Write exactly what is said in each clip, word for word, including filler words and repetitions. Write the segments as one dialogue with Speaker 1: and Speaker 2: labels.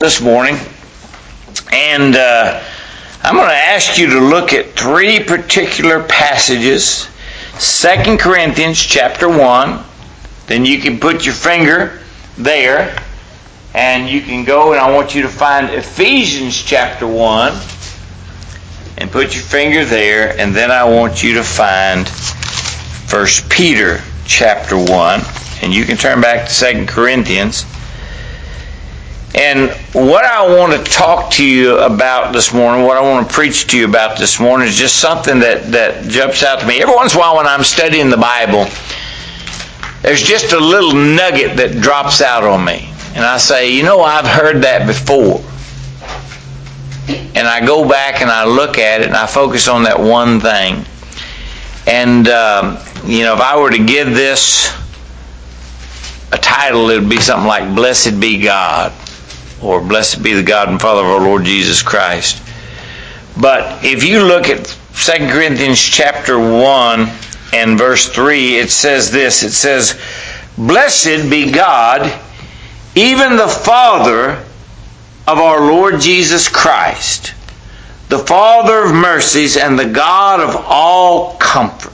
Speaker 1: this morning, and uh, I'm going to ask you to look at three particular passages. Second Corinthians chapter one, then you can put your finger there, and you can go, and I want you to find Ephesians chapter one, and put your finger there, and then I want you to find First Peter chapter one, and you can turn back to Second Corinthians. And what I want to talk to you about this morning, what I want to preach to you about this morning is just something that, that jumps out to me. Every once in a while when I'm studying the Bible, there's just a little nugget that drops out on me. And I say, you know, I've heard that before. And I go back and I look at it and I focus on that one thing. And, um, you know, if I were to give this a title, it would be something like Blessed Be God. Or blessed be the God and Father of our Lord Jesus Christ. But if you look at Second Corinthians chapter one and verse three, it says this. It says, Blessed be God, even the Father of our Lord Jesus Christ, the Father of mercies and the God of all comfort.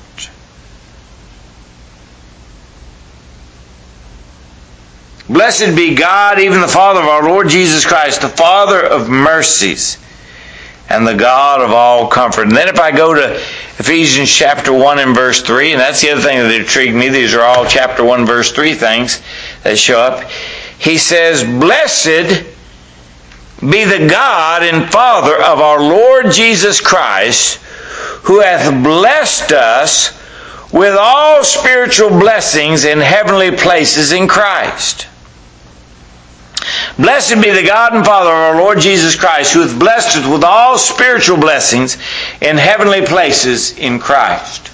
Speaker 1: Blessed be God, even the Father of our Lord Jesus Christ, the Father of mercies and the God of all comfort. And then if I go to Ephesians chapter one and verse three, and that's the other thing that intrigued me, these are all chapter one verse three things that show up. He says, Blessed be the God and Father of our Lord Jesus Christ, who hath blessed us with all spiritual blessings in heavenly places in Christ. Blessed be the God and Father of our Lord Jesus Christ, who hath blessed us with all spiritual blessings in heavenly places in Christ.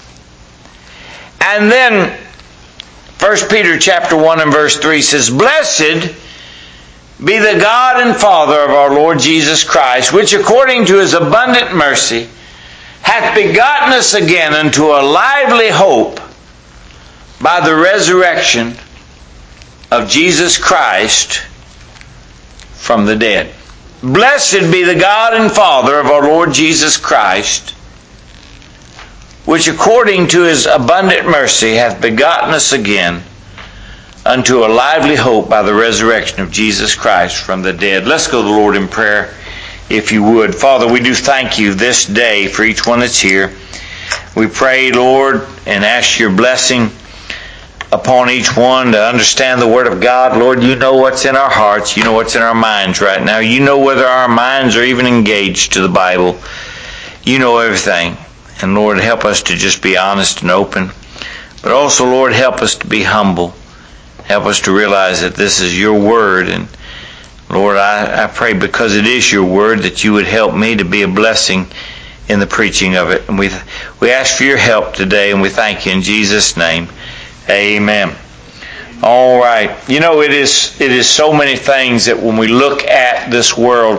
Speaker 1: And then First Peter chapter one and verse three says, Blessed be the God and Father of our Lord Jesus Christ, which according to his abundant mercy hath begotten us again unto a lively hope by the resurrection of Jesus Christ from the dead. Blessed be the God and Father of our Lord Jesus Christ, which according to his abundant mercy hath begotten us again unto a lively hope by the resurrection of Jesus Christ from the dead. Let's go to the Lord in prayer, if you would. Father, we do thank you this day for each one that's here. We pray, Lord, and ask your blessing upon each one to understand the Word of God. Lord, you know what's in our hearts. You know what's in our minds right now. You know whether our minds are even engaged to the Bible. You know everything. And Lord, help us to just be honest and open. But also, Lord, help us to be humble. Help us to realize that this is your Word. And Lord, I, I pray because it is your Word that you would help me to be a blessing in the preaching of it. And we we ask for your help today, and we thank you in Jesus' name. Amen. All right. You know, it is it is so many things that when we look at this world,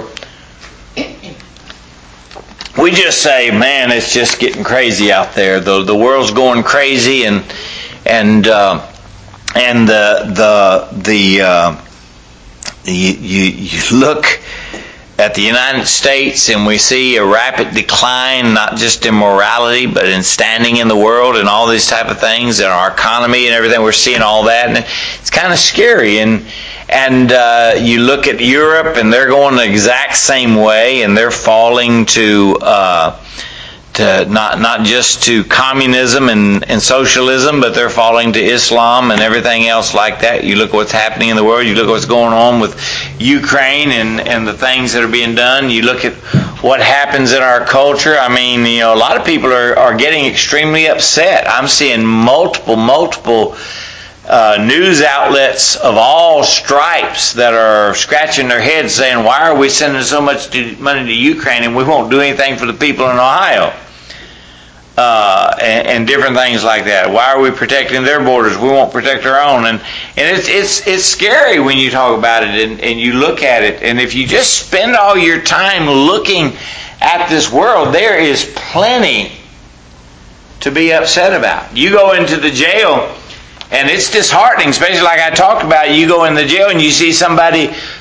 Speaker 1: we just say, man, it's just getting crazy out there. The the world's going crazy, and and uh, and the the the uh, you, you you look at the United States and we see a rapid decline, not just in morality, but in standing in the world and all these type of things, and our economy and everything. We're seeing all that, and it's kind of scary. And and uh, you look at Europe, and they're going the exact same way, and they're falling to uh, to not not just to communism and, and socialism, but they're falling to Islam and everything else like that. You look at what's happening in the world. You look at what's going on with Ukraine and, and the things that are being done. You look at what happens in our culture. I mean, you know, a lot of people are, are getting extremely upset. I'm seeing multiple, multiple uh, news outlets of all stripes that are scratching their heads saying, why are we sending so much to, money to Ukraine and we won't do anything for the people in Ohio? Uh, and, and different things like that. Why are we protecting their borders? We won't protect our own. And and it's it's it's scary when you talk about it and, and you look at it. And if you just spend all your time looking at this world, there is plenty to be upset about. You go into the jail and it's disheartening, especially like I talked about. You go in the jail and you see somebody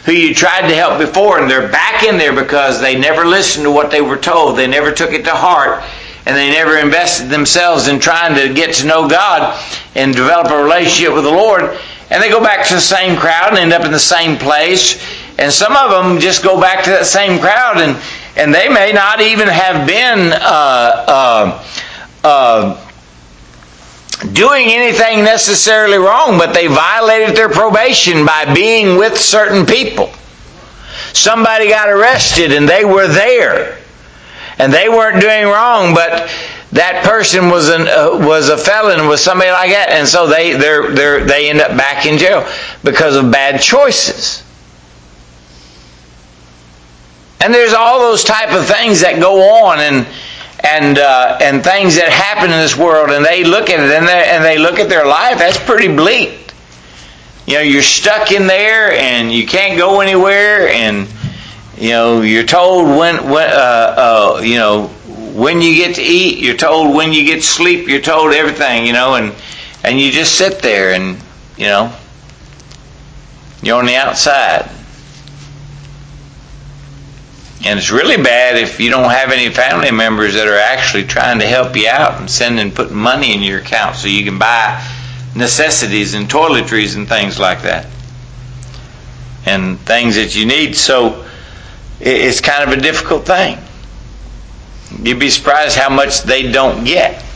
Speaker 1: who you tried to help before, and they're back in there because they never listened to what they were told. They never took it to heart, and they never invested themselves in trying to get to know God and develop a relationship with the Lord. And they go back to the same crowd and end up in the same place. And some of them just go back to that same crowd, and, and they may not even have been uh, uh, uh, doing anything necessarily wrong, but they violated their probation by being with certain people. Somebody got arrested and they were there, and they weren't doing wrong, but that person was an uh, was a felon, was somebody like that, and so they they're, they're, they end up back in jail because of bad choices. And there's all those type of things that go on, and and uh, and things that happen in this world, and they look at it and they and they look at their life. That's pretty bleak. You know, you're stuck in there, and you can't go anywhere, and you know you're told when when uh, uh, you know when you get to eat. You're told when you get to sleep. You're told everything. You know, and and you just sit there, and you know you're on the outside. And it's really bad if you don't have any family members that are actually trying to help you out and sending, putting money in your account so you can buy necessities and toiletries and things like that. And things that you need. So it's kind of a difficult thing. You'd be surprised how much they don't get.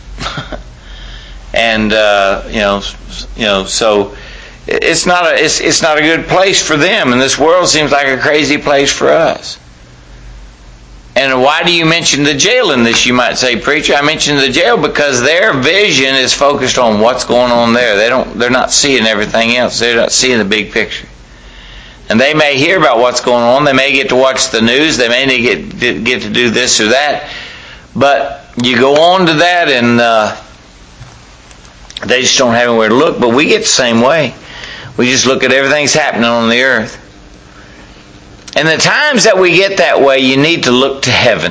Speaker 1: and uh, you know, you know, so it's not a it's it's not a good place for them, and this world seems like a crazy place for us. And why do you mention the jail in this, you might say, preacher? I mention the jail because their vision is focused on what's going on there. They don't, they're not seeing everything else. They're not seeing the big picture. And they may hear about what's going on. They may get to watch the news. They may get, get to do this or that. But you go on to that, and uh, they just don't have anywhere to look. But we get the same way. We just look at everything that's happening on the earth. And the times that we get that way, you need to look to heaven.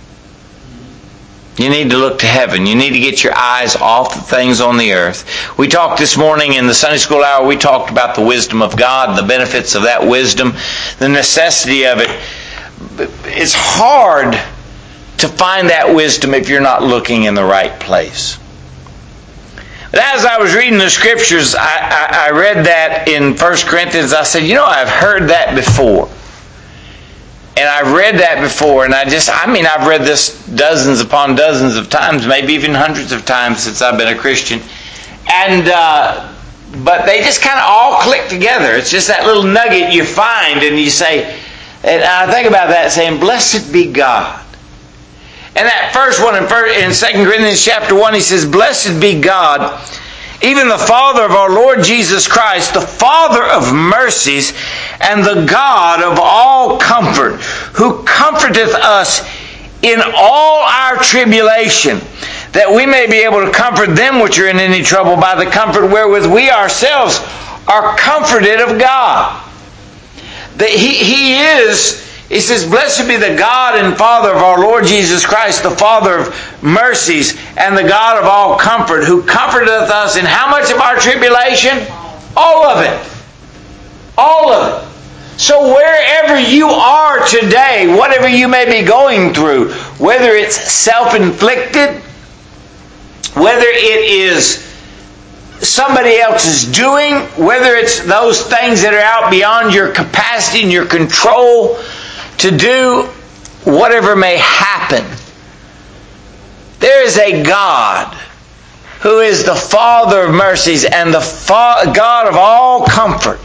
Speaker 1: You need to look to heaven. You need to get your eyes off the things on the earth. We talked this morning in the Sunday school hour, we talked about the wisdom of God, the benefits of that wisdom, the necessity of it. It's hard to find that wisdom if you're not looking in the right place. But as I was reading the scriptures, I, I, I read that in First Corinthians. I said, you know, I've heard that before. And I've read that before, and I just, I mean, I've read this dozens upon dozens of times, maybe even hundreds of times since I've been a Christian. And, uh, but they just kind of all click together. It's just that little nugget you find, and you say, and I think about that saying, blessed be God. And that first one in, in Second Corinthians chapter one, he says, blessed be God, even the Father of our Lord Jesus Christ, the Father of mercies, and the God of all comfort, who comforteth us in all our tribulation, that we may be able to comfort them which are in any trouble by the comfort wherewith we ourselves are comforted of God. That he, he is, he says, blessed be the God and Father of our Lord Jesus Christ, the Father of mercies, and the God of all comfort, who comforteth us in how much of our tribulation? All of it. All of it. So wherever you are today, whatever you may be going through, whether it's self-inflicted, whether it is somebody else's doing, whether it's those things that are out beyond your capacity and your control to do, whatever may happen, there is a God who is the Father of mercies and the Fa- God of all comfort.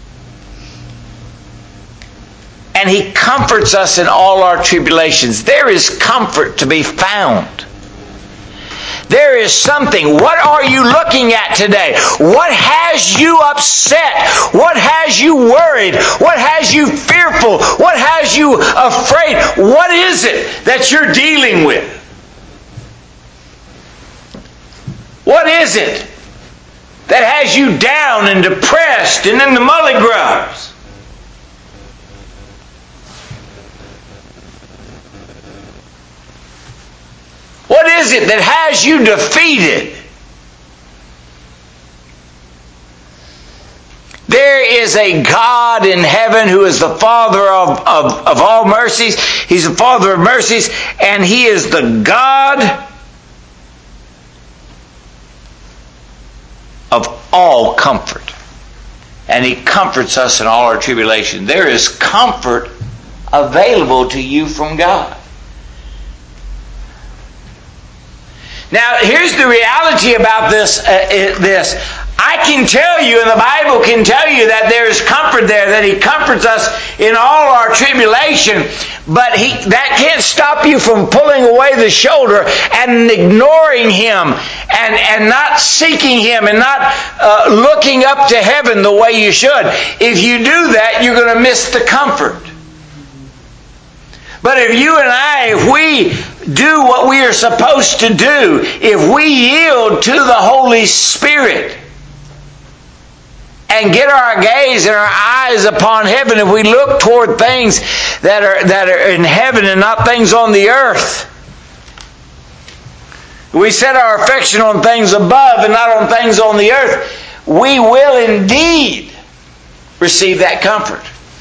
Speaker 1: And He comforts us in all our tribulations. There is comfort to be found. There is something. What are you looking at today? What has you upset? What has you worried? What has you fearful? What has you afraid? What is it that you're dealing with? What is it that has you down and depressed and in the mully grubs? What is it that has you defeated? There is a God in heaven who is the Father of, of, of all mercies. He's the Father of mercies, and He is the God of all comfort. And He comforts us in all our tribulation. There is comfort available to you from God. Now, here's the reality about this. Uh, this. I can tell you, and the Bible can tell you, that there is comfort there, that He comforts us in all our tribulation, but he, that can't stop you from pulling away the shoulder and ignoring Him and, and not seeking Him and not uh, looking up to heaven the way you should. If you do that, you're going to miss the comfort. But if you and I, if we do what we are supposed to do, if we yield to the Holy Spirit and get our gaze and our eyes upon heaven, if we look toward things that are that are in heaven and not things on the earth, we set our affection on things above and not on things on the earth, we will indeed receive that comfort.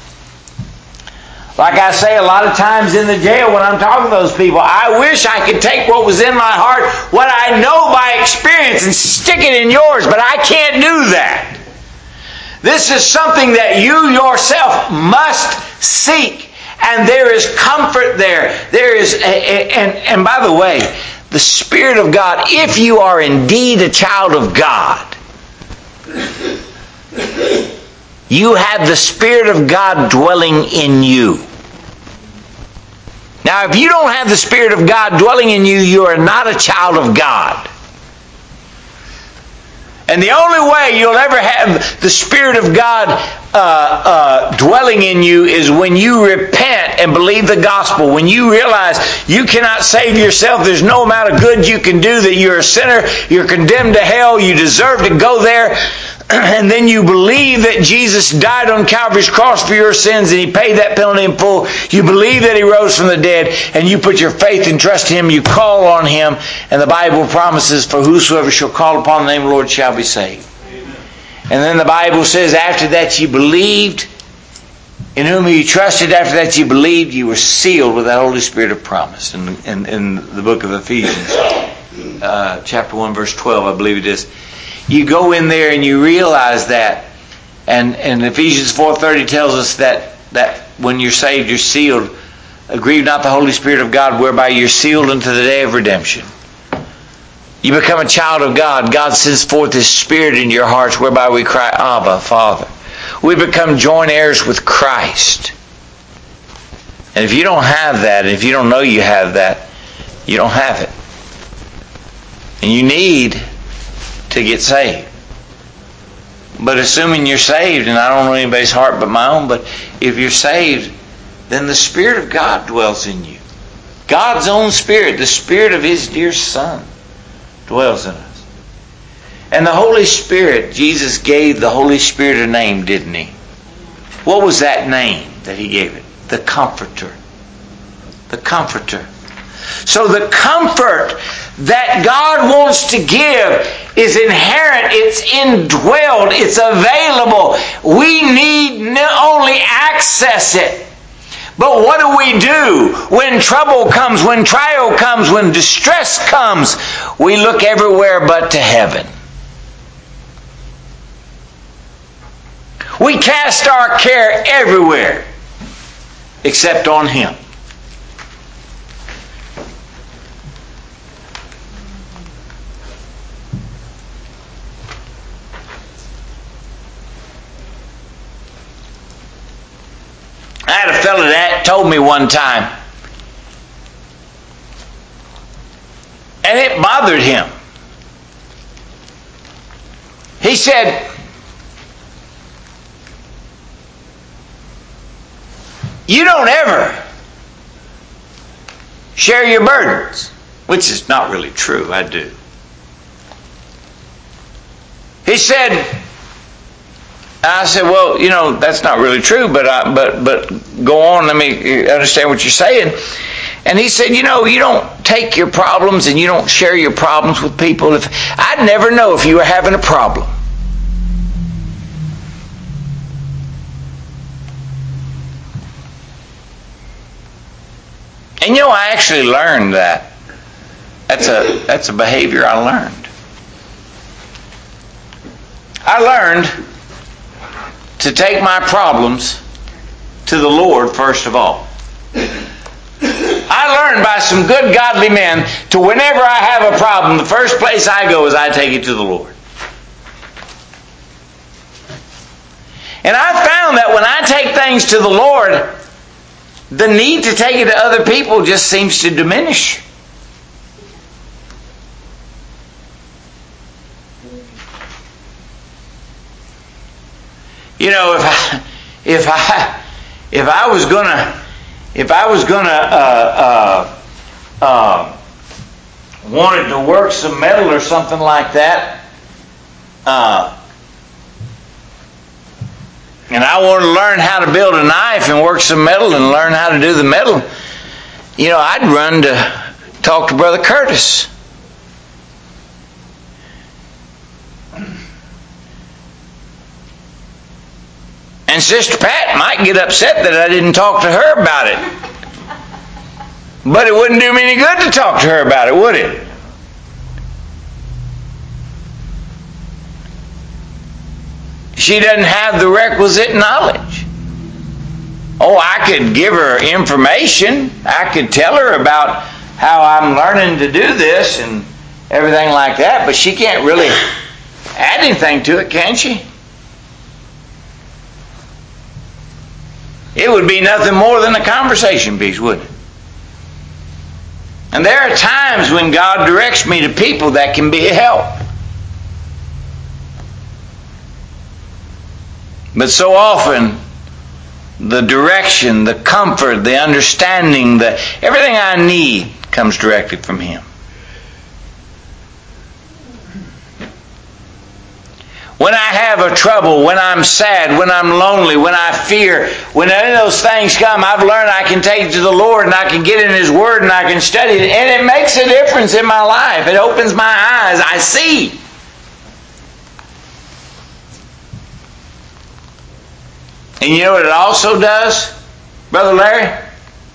Speaker 1: Like I say a lot of times in the jail when I'm talking to those people, I wish I could take what was in my heart, what I know by experience, and stick it in yours, but I can't do that. This is something that you yourself must seek, and there is comfort there. There is, a, a, and, and by the way, the Spirit of God, if you are indeed a child of God, you have the Spirit of God dwelling in you. Now, if you don't have the Spirit of God dwelling in you, you are not a child of God. And the only way you'll ever have the Spirit of God uh, uh, dwelling in you is when you repent and believe the gospel. When you realize you cannot save yourself, there's no amount of good you can do, that you're a sinner, you're condemned to hell, you deserve to go there. And then you believe that Jesus died on Calvary's cross for your sins and He paid that penalty in full. You believe that He rose from the dead, and you put your faith and trust in Him. You call on Him, and the Bible promises, for whosoever shall call upon the name of the Lord shall be saved. Amen. And then the Bible says, after that you believed, in whom you trusted, after that you believed, you were sealed with that Holy Spirit of promise. In, in, in the book of Ephesians, uh, chapter one, verse twelve, I believe it is. You go in there and you realize that. And, and Ephesians four thirty tells us that, that when you're saved, you're sealed. Grieve not the Holy Spirit of God, whereby you're sealed unto the day of redemption. You become a child of God. God sends forth His Spirit in your hearts, whereby we cry, Abba, Father. We become joint heirs with Christ. And if you don't have that, and if you don't know you have that, you don't have it. And you need to get saved. But assuming you're saved, and I don't know anybody's heart but my own, but if you're saved, then the Spirit of God dwells in you. God's own Spirit, the Spirit of His dear Son, dwells in us. And the Holy Spirit, Jesus gave the Holy Spirit a name, didn't He? What was that name that He gave it? The Comforter. The Comforter. So the comfort that God wants to give is inherent, it's indwelled, it's available. We need only access it. But what do we do when trouble comes, when trial comes, when distress comes? We look everywhere but to heaven. We cast our care everywhere except on Him. I had a fellow that told me one time, and it bothered him. He said, you don't ever share your burdens, which is not really true. I do. He said, I said, well, you know, that's not really true, but I, but but go on, let me understand what you're saying. And he said, you know, you don't take your problems and you don't share your problems with people. If I'd never know if you were having a problem. And you know, I actually learned that. That's a that's a behavior I learned. I learned to take my problems to the Lord first of all. I learned by some good godly men to whenever I have a problem, the first place I go is I take it to the Lord. And I found that when I take things to the Lord, the need to take it to other people just seems to diminish. You know, if I, if I, if I was gonna, if I was gonna uh, uh, uh, wanted to work some metal or something like that, uh, and I wanted to learn how to build a knife and work some metal and learn how to do the metal, you know, I'd run to talk to Brother Curtis. And Sister Pat might get upset that I didn't talk to her about it. But it wouldn't do me any good to talk to her about it, would it? She doesn't have the requisite knowledge. Oh, I could give her information. I could tell her about how I'm learning to do this and everything like that, but she can't really add anything to it, can she? It would be nothing more than a conversation piece, wouldn't it? And there are times when God directs me to people that can be a help. But so often, the direction, the comfort, the understanding, the everything I need comes directly from Him. When I have a trouble, when I'm sad, when I'm lonely, when I fear, when any of those things come, I've learned I can take it to the Lord and I can get in His Word and I can study it. And it makes a difference in my life. It opens my eyes. I see. And you know what it also does, Brother Larry?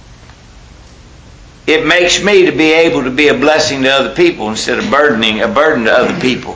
Speaker 1: It makes me to be able to be a blessing to other people instead of burdening a burden to other people.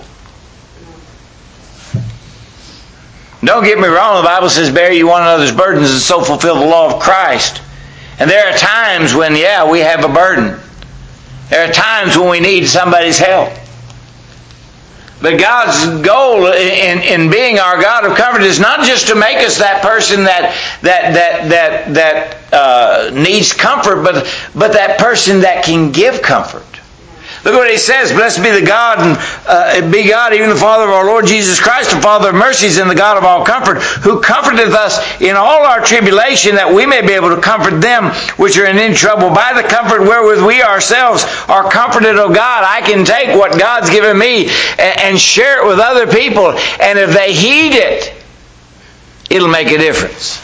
Speaker 1: Don't get me wrong, the Bible says, bear you one another's burdens and so fulfill the law of Christ. And there are times when, yeah, we have a burden. There are times when we need somebody's help. But God's goal in, in being our God of comfort is not just to make us that person that that that that that uh, needs comfort, but but that person that can give comfort. Look what He says: "Blessed be the God and uh, be God, even the Father of our Lord Jesus Christ, the Father of mercies and the God of all comfort, who comforteth us in all our tribulation, that we may be able to comfort them which are in any trouble by the comfort wherewith we ourselves are comforted." Oh God, I can take what God's given me and, and share it with other people, and if they heed it, it'll make a difference.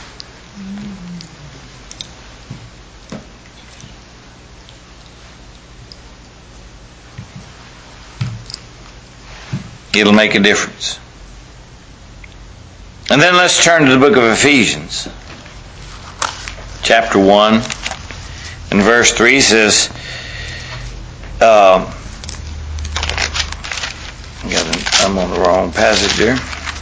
Speaker 1: It'll make a difference. And then let's turn to the book of Ephesians. Chapter one and verse three says, uh, I'm on the wrong passage there.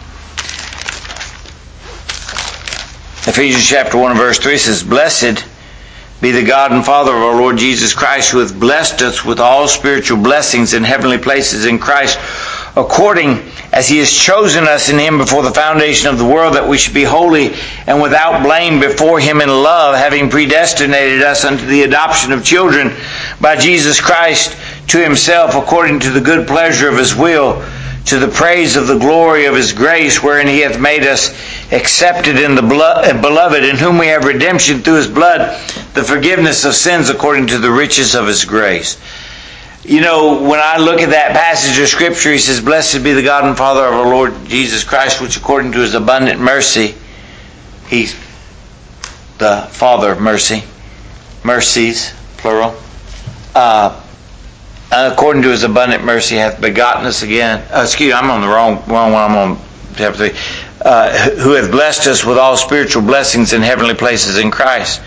Speaker 1: Ephesians chapter one and verse three says, "Blessed be the God and Father of our Lord Jesus Christ, who hath blessed us with all spiritual blessings in heavenly places in Christ, according as He has chosen us in Him before the foundation of the world, that we should be holy and without blame before Him in love, having predestinated us unto the adoption of children by Jesus Christ to Himself, according to the good pleasure of His will, to the praise of the glory of His grace, wherein He hath made us accepted in the beloved, in whom we have redemption through His blood, the forgiveness of sins according to the riches of His grace." You know, when I look at that passage of Scripture, He says, "Blessed be the God and Father of our Lord Jesus Christ, which according to His abundant mercy," He's the Father of mercy, mercies, plural, uh, according to His abundant mercy hath begotten us again. Uh, excuse me, I'm on the wrong, wrong one. I'm on chapter three. Uh, who hath blessed us with all spiritual blessings in heavenly places in Christ,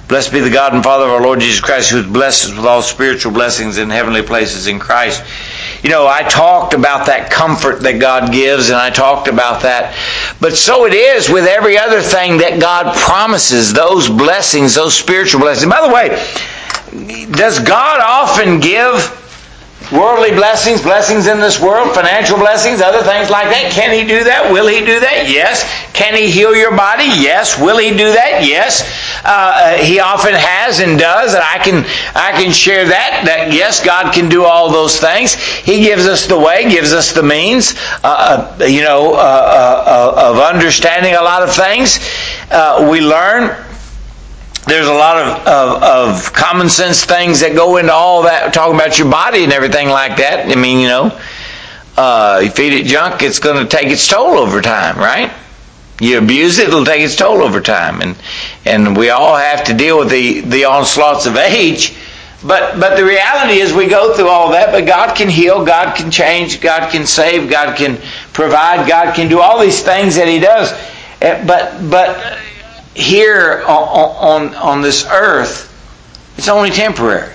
Speaker 1: Blessed be the God and Father of our Lord Jesus Christ, who has blessed us with all spiritual blessings in heavenly places in Christ. You know, I talked about that comfort that God gives, and I talked about that. But so it is with every other thing that God promises, those blessings, those spiritual blessings. By the way, does God often give worldly blessings, blessings in this world, financial blessings, other things like that? Can He do that? Will He do that? Yes. Can He heal your body? Yes. Will He do that? Yes. Uh, he often has and does, and I can I can share that. That yes, God can do all those things. He gives us the way, gives us the means, uh, you know, uh, uh, of understanding a lot of things. Uh, we learn. There's a lot of, of, of common sense things that go into all that, talking about your body and everything like that. I mean, you know, uh, you feed it junk, it's going to take its toll over time, right? You abuse it, it'll take its toll over time. And and we all have to deal with the, the onslaughts of age. But but the reality is we go through all that, but God can heal, God can change, God can save, God can provide, God can do all these things that He does. But but here on, on, on this earth, it's only temporary.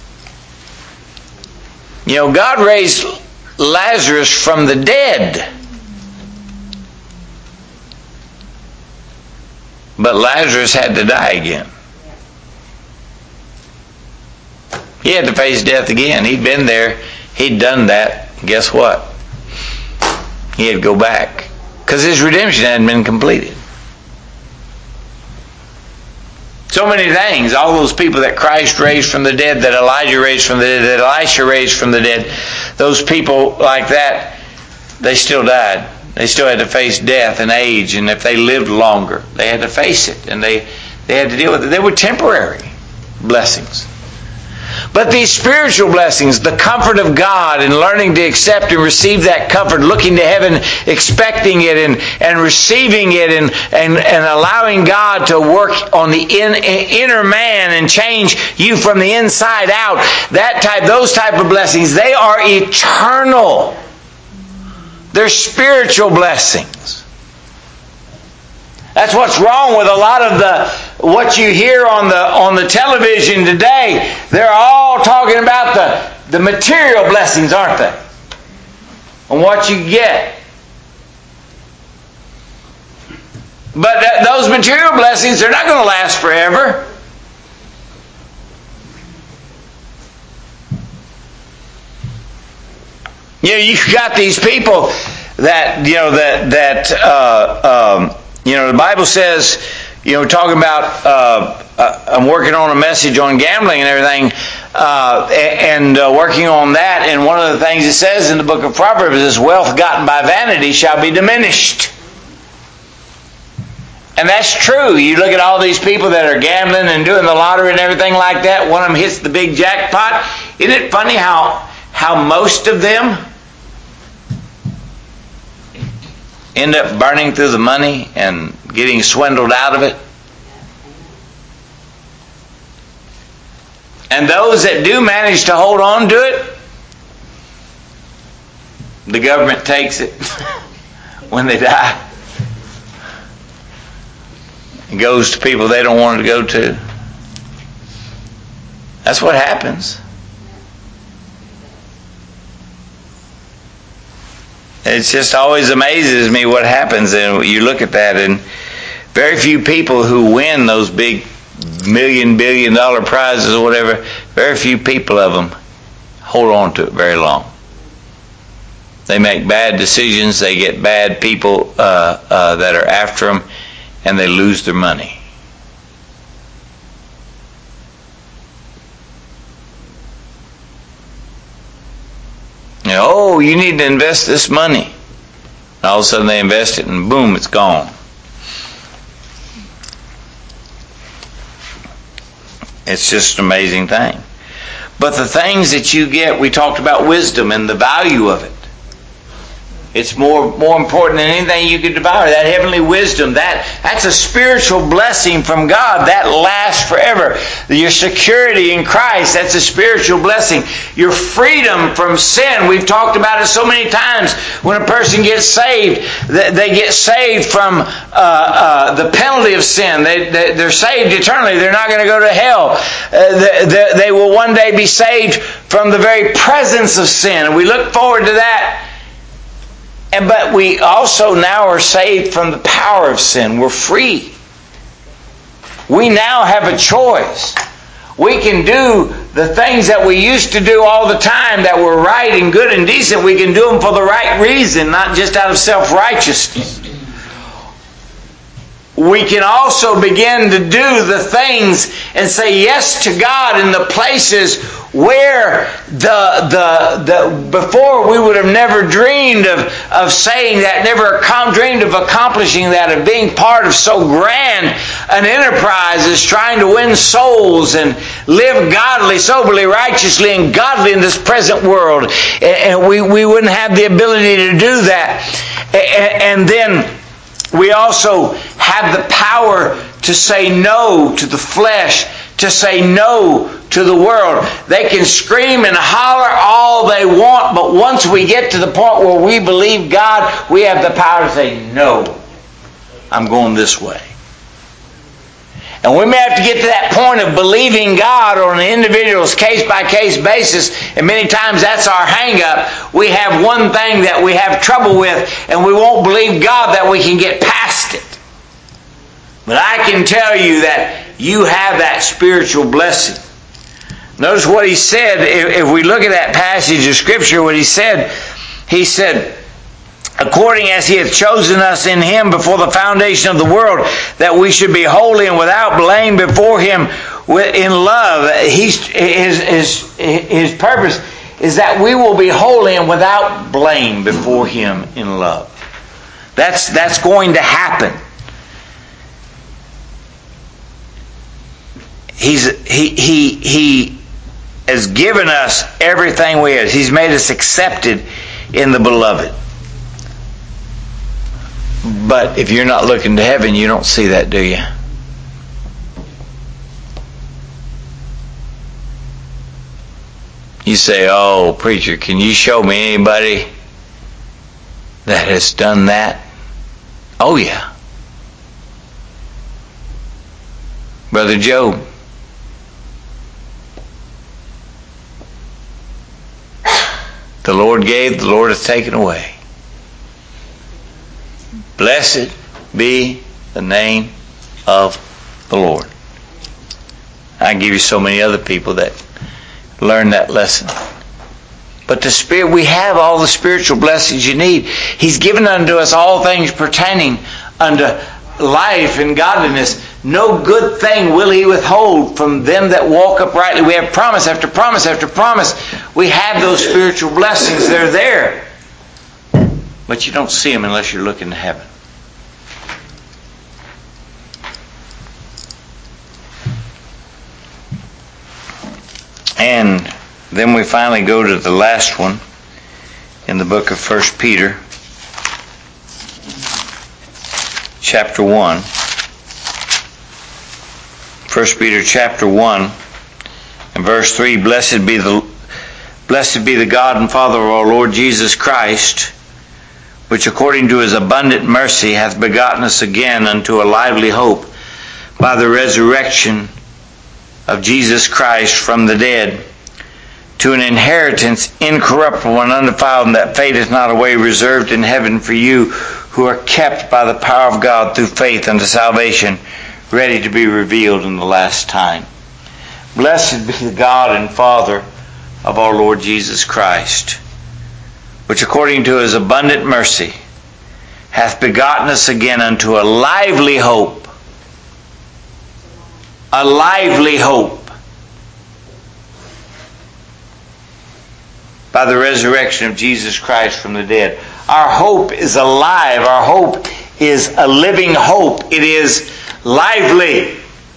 Speaker 1: You know, God raised Lazarus from the dead. But Lazarus had to die again. He had to face death again. He'd been there. He'd done that. Guess what? He had to go back. Because his redemption hadn't been completed. So many things. All those people that Christ raised from the dead, that Elijah raised from the dead, that Elisha raised from the dead, those people like that, they still died. They still had to face death and age, and if they lived longer, they had to face it, and they, they had to deal with it. They were temporary blessings. But these spiritual blessings, the comfort of God, and learning to accept and receive that comfort, looking to heaven, expecting it, and, and receiving it, and, and, and allowing God to work on the in, inner man and change you from the inside out, that type, those type of blessings, they are eternal. They're spiritual blessings. That's what's wrong with a lot of the what you hear on the on the television today. They're all talking about the, the material blessings, aren't they? And what you get. But th- those material blessings, they're not going to last forever. You know, you've got these people that, you know, that, that uh, um, you know, the Bible says, you know, talking about, uh, uh, I'm working on a message on gambling and everything, uh, and uh, working on that, and one of the things it says in the book of Proverbs is, wealth gotten by vanity shall be diminished. And that's true. You look at all these people that are gambling and doing the lottery and everything like that, one of them hits the big jackpot. Isn't it funny how how most of them end up burning through the money and getting swindled out of it? And those that do manage to hold on to it, the government takes it when they die. It goes to people they don't want it to go to. That's what happens. It just always amazes me what happens, and you look at that, and very few people who win those big million, billion dollar prizes or whatever, very few people of them hold on to it very long. They make bad decisions, they get bad people uh, uh, that are after them, and they lose their money. You know, oh, you need to invest this money. And all of a sudden they invest it, and boom, it's gone. It's just an amazing thing. But the things that you get, we talked about wisdom and the value of it. It's more more important than anything you could devour. That heavenly wisdom, that that's a spiritual blessing from God that lasts forever. Your security in Christ, that's a spiritual blessing. Your freedom from sin, we've talked about it so many times. When a person gets saved, they get saved from uh, uh, the penalty of sin. They, they, they're saved eternally. They're not going to go to hell. Uh, they, they, they will one day be saved from the very presence of sin. And we look forward to that. And but we also now are saved from the power of sin. We're free. We now have a choice. We can do the things that we used to do all the time that were right and good and decent. We can do them for the right reason, not just out of self-righteousness. We can also begin to do the things and say yes to God in the places where the the the before we would have never dreamed of of saying that, never dreamed of accomplishing that, of being part of so grand an enterprise as trying to win souls and live godly, soberly, righteously, and godly in this present world. And we, we wouldn't have the ability to do that. And then we also have the power to say no to the flesh, to say no to the world. They can scream and holler all they want, but once we get to the point where we believe God, we have the power to say, no, I'm going this way. And we may have to get to that point of believing God on an individual's case-by-case basis, and many times that's our hang-up. We have one thing that we have trouble with, and we won't believe God that we can get past it. But I can tell you that you have that spiritual blessing. Notice what he said. If we look at that passage of Scripture, what he said, he said, according as he hath chosen us in him before the foundation of the world, that we should be holy and without blame before him in love. He's, his, his, his purpose is that we will be holy and without blame before him in love. That's, that's going to happen. He's, he, he, he has given us everything we have. He's made us accepted in the beloved. But if you're not looking to heaven, you don't see that, do you? You say, oh, preacher, can you show me anybody that has done that? Oh, yeah. Brother Job. The Lord gave, the Lord hath taken away. Blessed be the name of the Lord. I can give you so many other people that learn that lesson. But the Spirit, we have all the spiritual blessings you need. He's given unto us all things pertaining unto life and godliness. No good thing will He withhold from them that walk uprightly. We have promise after promise after promise. We have those spiritual blessings. They're there. But you don't see them unless you're looking to heaven. And then we finally go to the last one in the book of First Peter, chapter one. First Peter chapter one and verse three. Blessed be the blessed be the God and Father of our Lord Jesus Christ, which according to his abundant mercy hath begotten us again unto a lively hope by the resurrection of Jesus Christ from the dead, to an inheritance incorruptible and undefiled, and that fadeth not away, reserved in heaven for you, who are kept by the power of God through faith unto salvation, ready to be revealed in the last time. Blessed be the God and Father of our Lord Jesus Christ, which according to his abundant mercy hath begotten us again unto a lively hope. A lively hope. By the resurrection of Jesus Christ from the dead. Our hope is alive. Our hope is a living hope. It is lively.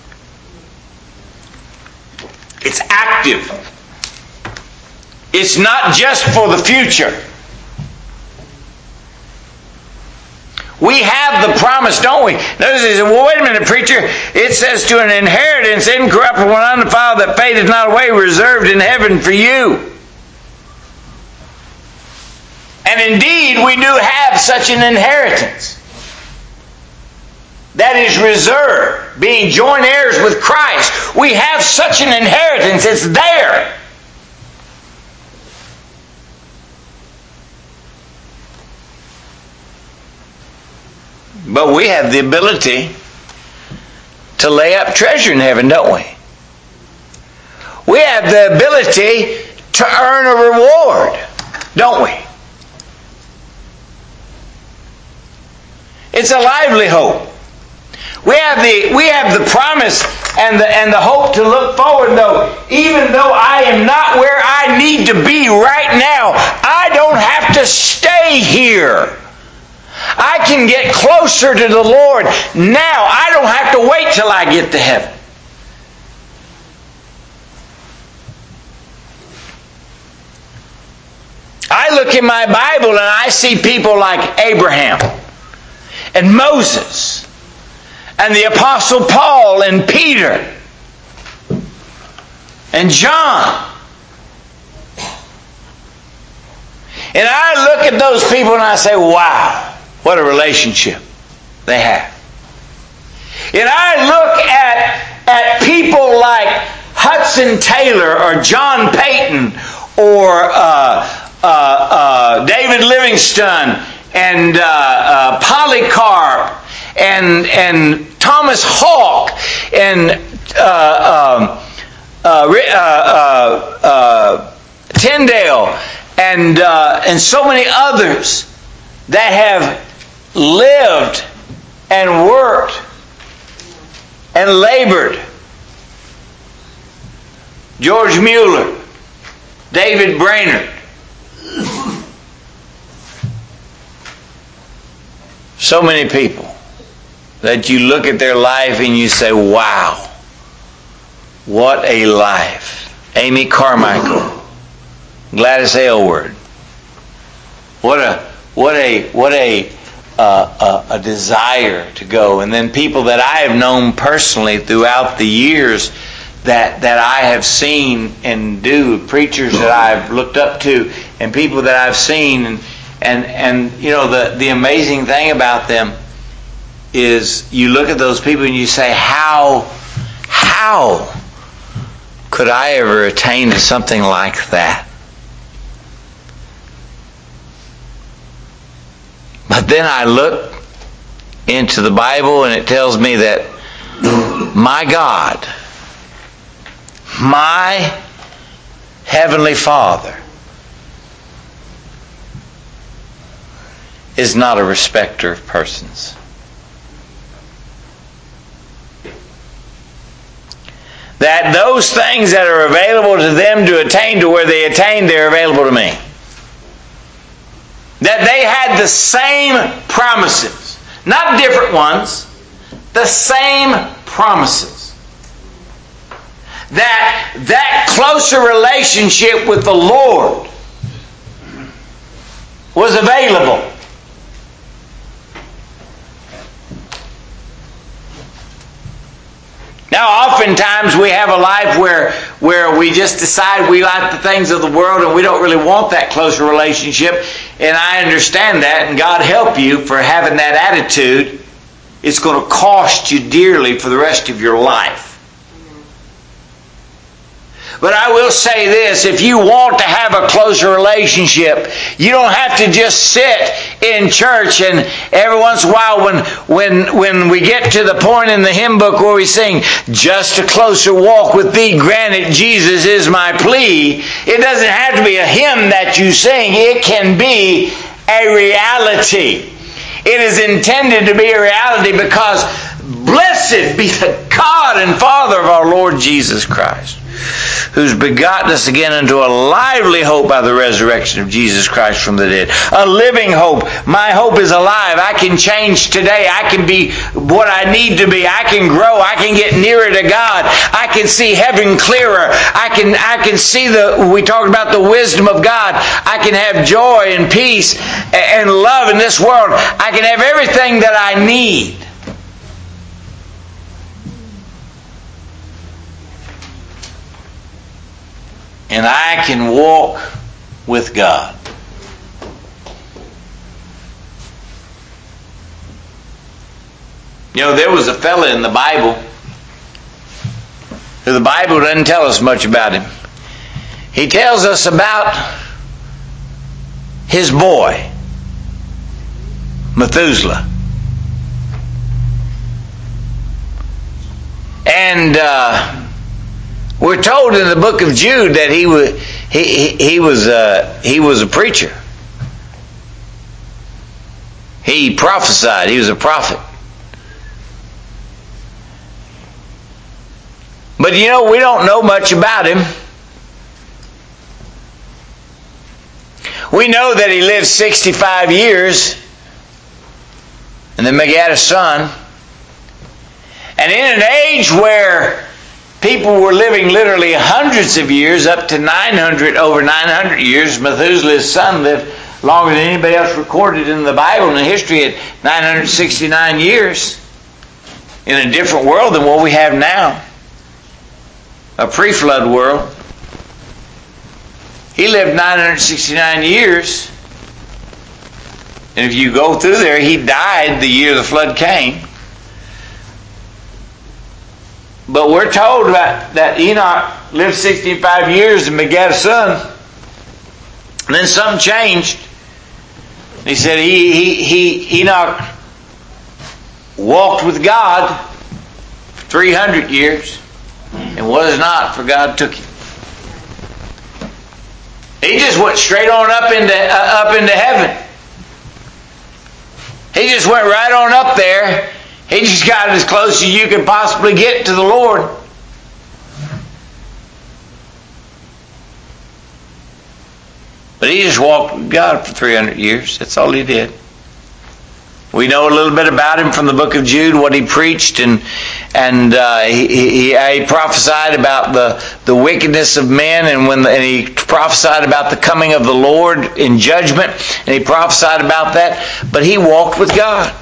Speaker 1: It's active. It's not just for the future. We have the promise, don't we? Notice he said, well, wait a minute, preacher. It says to an inheritance incorruptible and undefiled that fadeth not away, reserved in heaven for you. And indeed, we do have such an inheritance that is reserved, being joint heirs with Christ. We have such an inheritance. It's there. But we have the ability to lay up treasure in heaven, don't we? We have the ability to earn a reward, don't we? It's a lively hope. We have the we have the promise and the and the hope to look forward, though. Even though I am not where I need to be right now, I don't have to stay here. I can get closer to the Lord now. I don't have to wait till I get to heaven. I look in my Bible and I see people like Abraham and Moses and the Apostle Paul and Peter and John. And I look at those people and I say, wow. What a relationship they have. And I look at, at people like Hudson Taylor or John Payton or uh, uh, uh, David Livingstone and uh, uh, Polycarp and and Thomas Hawke and uh, um, uh, uh, uh, uh, Tyndale and uh, and so many others that have lived and worked and labored. George Mueller, David Brainerd. So many people that you look at their life and you say, wow, what a life. Amy Carmichael, Gladys Aylward. What a what a what a uh, a, a desire to go. And then people that I have known personally throughout the years that that I have seen and do, preachers that I've looked up to, and people that I've seen, and and and you know the the amazing thing about them is you look at those people and you say, how how could I ever attain to something like that? But then I look into the Bible and it tells me that my God, my Heavenly Father, is not a respecter of persons. That those things that are available to them to attain to where they attain, they're available to me. That they had the same promises. Not different ones. The same promises. That that closer relationship with the Lord was available. Now, oftentimes we have a life where, where we just decide we like the things of the world and we don't really want that closer relationship. And I understand that, and God help you for having that attitude. It's going to cost you dearly for the rest of your life. But I will say this, if you want to have a closer relationship, you don't have to just sit in church and every once in a while when when when we get to the point in the hymn book where we sing, just a closer walk with thee, granted Jesus is my plea. It doesn't have to be a hymn that you sing. It can be a reality. It is intended to be a reality because blessed be the God and Father of our Lord Jesus Christ, who's begotten us again into a lively hope by the resurrection of Jesus Christ from the dead. A living hope. My hope is alive. I can change today. I can be what I need to be. I can grow. I can get nearer to God. I can see heaven clearer. I can, I can see the, we talked about the wisdom of God. I can have joy and peace and love in this world. I can have everything that I need. And I can walk with God. You know, there was a fella in the Bible who the Bible doesn't tell us much about him. He tells us about his boy, Methuselah. And uh, we're told in the book of Jude that he was he he, he was uh, he was a preacher. He prophesied. He was a prophet. But you know, we don't know much about him. We know that he lived sixty-five years and then begat a son. And in an age where people were living literally hundreds of years, up to nine hundred, over nine hundred years, Methuselah's son lived longer than anybody else recorded in the Bible in the history at nine hundred sixty-nine years, in a different world than what we have now. A pre-flood world. He lived nine hundred sixty-nine years. And if you go through there, he died the year the flood came. But we're told that, that Enoch lived sixty-five years and begat a son. And then something changed. He said he, he, he Enoch walked with God for three hundred years and was not, for God took him. He just went straight on up into uh, up into heaven. He just went right on up there. He just got as close as you could possibly get to the Lord. But he just walked with God for three hundred years. That's all he did. We know a little bit about him from the book of Jude, what he preached, and and uh, he, he, he prophesied about the, the wickedness of men, and when the, and he prophesied about the coming of the Lord in judgment, and he prophesied about that. But he walked with God.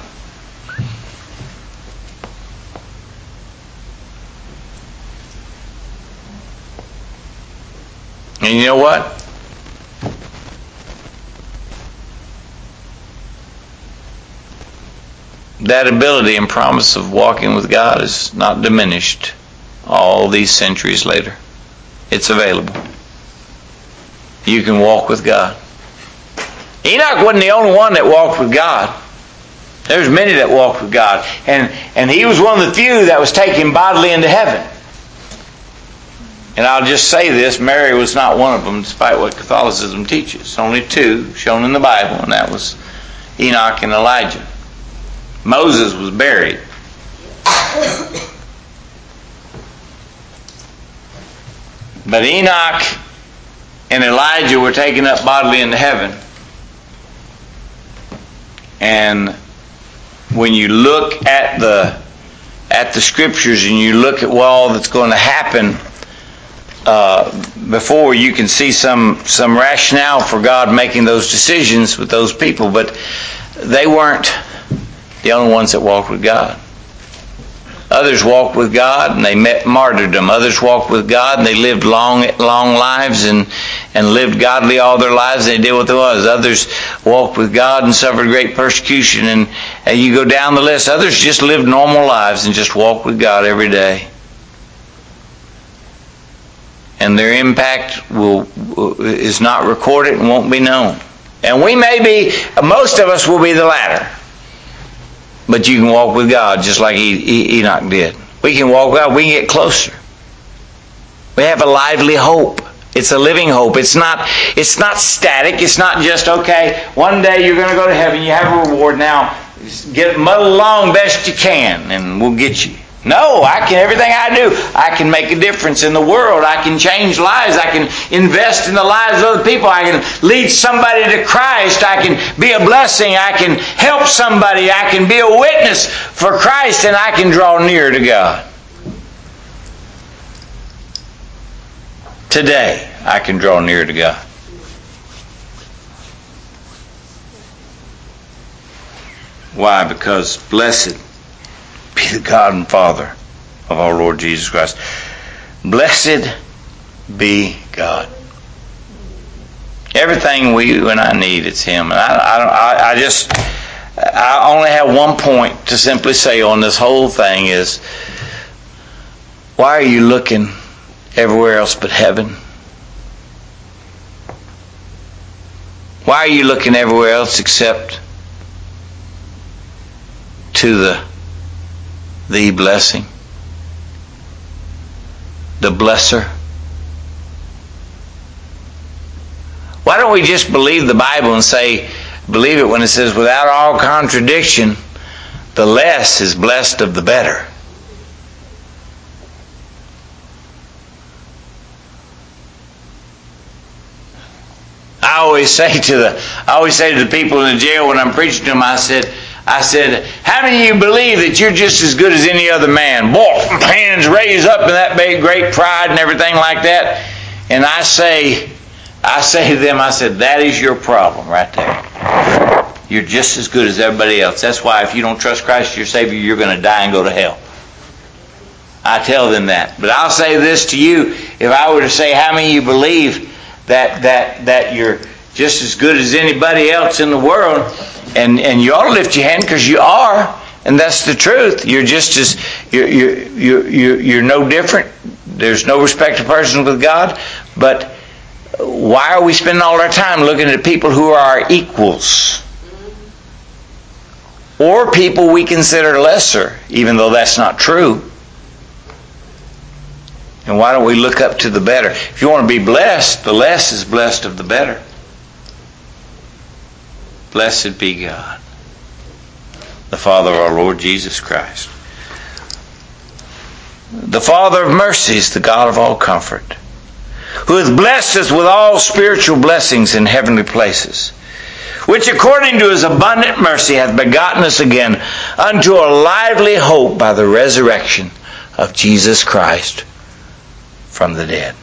Speaker 1: And you know what? That ability and promise of walking with God is not diminished all these centuries later. It's available. You can walk with God. Enoch wasn't the only one that walked with God. There's many that walked with God. And, and he was one of the few that was taken bodily into heaven. And I'll just say this, Mary was not one of them, despite what Catholicism teaches. Only two shown in the Bible, and that was Enoch and Elijah. Moses was buried. But Enoch and Elijah were taken up bodily into heaven. And when you look at the at the scriptures and you look at all that's going to happen uh, before, you can see some some rationale for God making those decisions with those people. But they weren't the only ones that walked with God. Others walked with God and they met martyrdom. Others walked with God and they lived long, long lives and, and lived godly all their lives. And they did what there was. Others walked with God and suffered great persecution. And, and you go down the list. Others just lived normal lives and just walked with God every day. And their impact will, is not recorded and won't be known. And we may be, most of us will be the latter. But you can walk with God just like Enoch did. We can walk with God. We can get closer. We have a lively hope. It's a living hope. It's not, it's not static. It's not just, okay, one day you're going to go to heaven. You have a reward. Now, get muddle along best you can and we'll get you. No, I can, everything I do, I can make a difference in the world. I can change lives. I can invest in the lives of other people. I can lead somebody to Christ. I can be a blessing. I can help somebody. I can be a witness for Christ, and I can draw near to God. Today, I can draw near to God. Why? Because blessed be the God and Father of our Lord Jesus Christ. Blessed be God. Everything we you and I need, it's Him. And I, I, I just, I only have one point to simply say on this whole thing is, why are you looking everywhere else but heaven? Why are you looking everywhere else except to the the blessing, the blesser? Why don't we just believe the Bible and say, believe it when it says, without all contradiction, the less is blessed of the better. I always say to the I always say to the people in the jail when I'm preaching to them, I said, I said, how many of you believe that you're just as good as any other man? Boy, hands raised up in that big great pride and everything like that. And I say, I say to them, I said, that is your problem right there. You're just as good as everybody else. That's why if you don't trust Christ as your Savior, you're going to die and go to hell. I tell them that. But I'll say this to you, if I were to say how many of you believe that that that you're just as good as anybody else in the world, and and you ought to lift your hand because you are, and that's the truth. You're just as you're you're you're you're, you're no different. There's no respect of persons with God. But why are we spending all our time looking at people who are our equals, or people we consider lesser, even though that's not true? And why don't we look up to the better? If you want to be blessed, the less is blessed of the better. Blessed be God, the Father of our Lord Jesus Christ. The Father of mercies, the God of all comfort, who hath blessed us with all spiritual blessings in heavenly places, which according to His abundant mercy hath begotten us again unto a lively hope by the resurrection of Jesus Christ from the dead.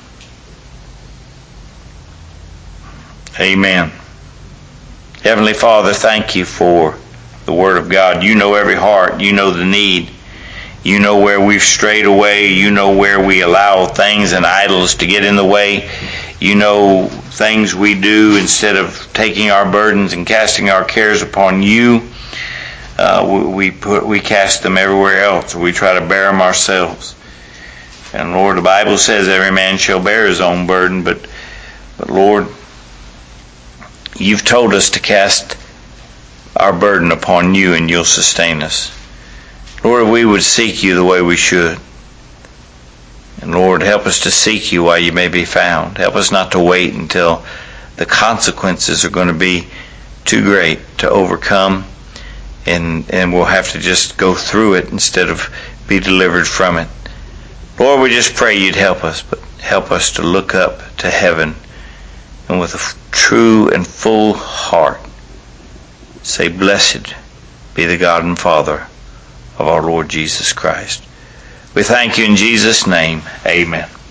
Speaker 1: Amen. Heavenly Father, thank you for the Word of God. You know every heart. You know the need. You know where we've strayed away. You know where we allow things and idols to get in the way. You know things we do instead of taking our burdens and casting our cares upon you. Uh, we put we cast them everywhere else. We try to bear them ourselves. And Lord, the Bible says every man shall bear his own burden, but, but Lord, you've told us to cast our burden upon you and you'll sustain us. Lord, we would seek you the way we should. And Lord, help us to seek you while you may be found. Help us not to wait until the consequences are going to be too great to overcome, and, and we'll have to just go through it instead of be delivered from it. Lord, we just pray you'd help us, but help us to look up to heaven and with a true and full heart say, blessed be the God and Father of our Lord Jesus Christ. We thank you in Jesus' name. Amen.